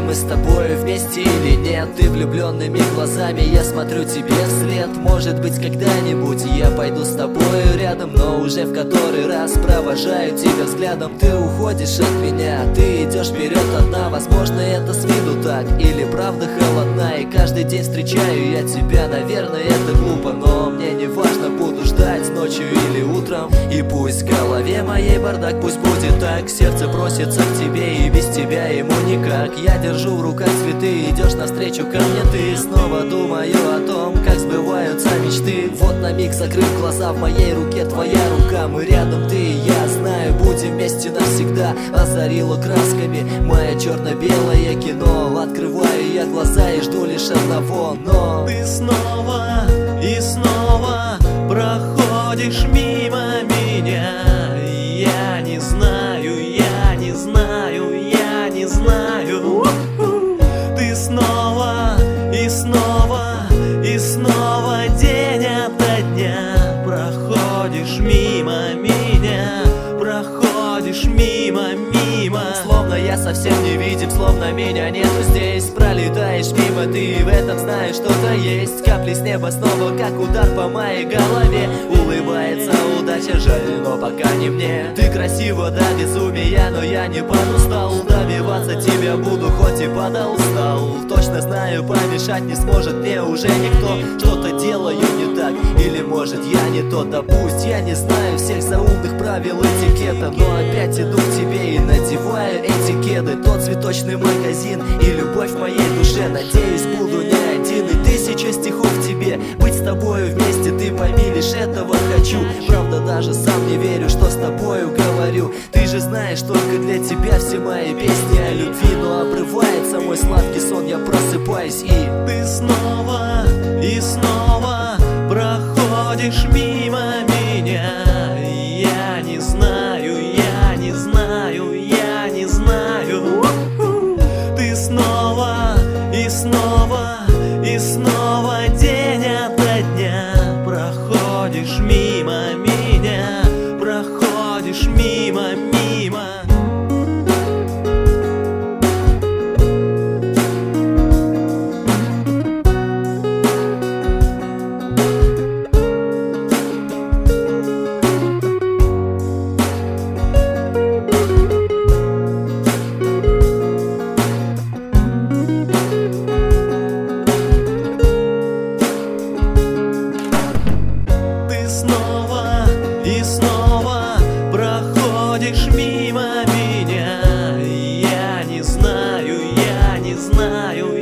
мы с тобой вместе или нет. Ты влюбленными глазами, я смотрю тебе вслед. Может быть, когда-нибудь я пойду с тобой рядом, но уже в который раз провожаю тебя взглядом. Ты уходишь от меня, ты идешь вперед одна. Возможно, это с виду так, или правда холодна. И каждый день встречаю я тебя, наверное, это глупо, но мне не важно, буду ждать ночью или утром. И пусть в голове моей бардак, пусть будет так. Сердце просится к тебе, и без тебя ему никак. Я держу в руках цветы, идешь навстречу ко мне ты. Снова думаю о том, как сбываются мечты. Вот на миг закрыв глаза, в моей руке твоя рука. Мы рядом, ты и я, знаю, будем вместе навсегда. Озарило красками мое черно-белое кино. Открываю я глаза и жду лишь одного, но ты снова и снова проходишь мимо меня. Я не знаю, я не знаю, я не знаю. Ты снова и снова и снова день ото дня проходишь мимо меня, проходишь мимо, мимо. Словно я совсем не видим, словно меня нету здесь. Пролетаешь мимо, ты в этом знаешь, что-то есть. Капли с неба снова, как удар по моей голове. Улыбается удача, жаль, но пока не мне. Ты красива до безумия, но я не подустал. Добиваться тебя буду, хоть и падал, устал. Точно знаю, помешать не сможет мне уже никто. Что-то делаю не так, или может я не тот. Да пусть я не знаю всех заумных правил этикета, но опять иду к тебе и надеваю эти кеды. Тот цветочный магазин и любовь в моей душе. Надеюсь, буду не один, и тысяча стихов тебе. Быть с тобою вместе, ты пойми, лишь этого хочу. Правда, даже сам не верю, что с тобою говорю. Ты же знаешь, только для тебя все мои песни о любви. Но обрывается мой сладкий сон, я просыпаюсь и ты снова и снова проходишь мимо меня. Я не знаю, я не знаю, я не знаю. Ты снова и снова и снова день ото дня проходишь мимо меня, проходишь мимо, мимо. Снова и снова проходишь мимо меня. Я не знаю, я не знаю,